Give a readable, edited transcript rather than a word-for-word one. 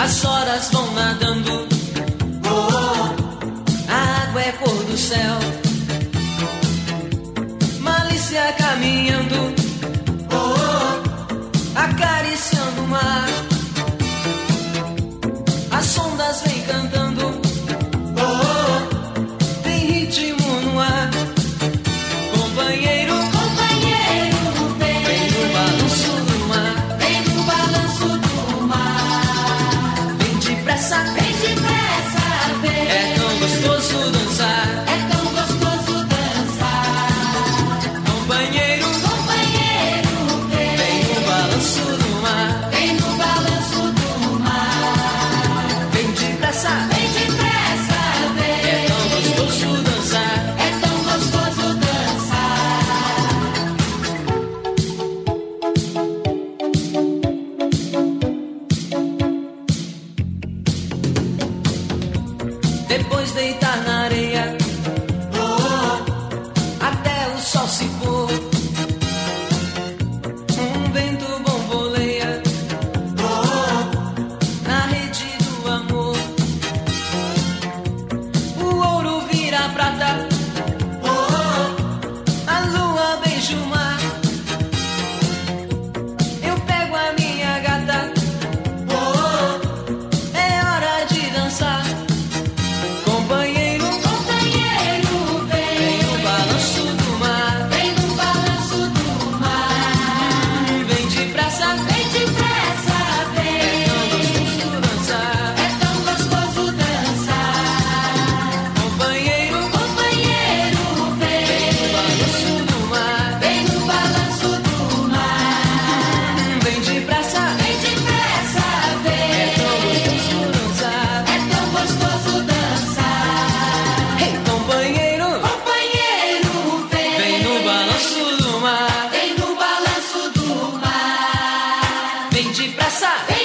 As horas vão nadando, a água é cor do céu. Malícia caminhando, acariciando o mar. As ondas vêm cantando, tem ritmo no ar. Companheiro, companheiro, vem no balanço do mar. Vem no balanço do mar. Vem depressa, vem. É tão gostoso dançar. É tão gostoso dançar. Companheiro, companheiro, vem no balanço do mar. Vem no balanço do mar. Vem depressa, vem. É tão gostoso dançar. É tão gostoso dançar. Depois deitar na areia, até o sol se pôr. Um vento bomboleia na rede do amor. O ouro vira prata, a lua beija o mar. Eu pego a minha gata, é hora de dançar. Companheiro, companheiro, vem no balanço do mar. Vem no balanço do mar. Vem depressa, vem. É tão gostoso dançar. Companheiro, companheiro, vem no balanço do mar. Vem no balanço do mar. Vem depressa, vem. É tão gostoso dançar. É tão gostoso dançar. Ei, companheiro, companheiro, vem no balanço do mar. Vem no balanço do mar. Vem depressa, vem.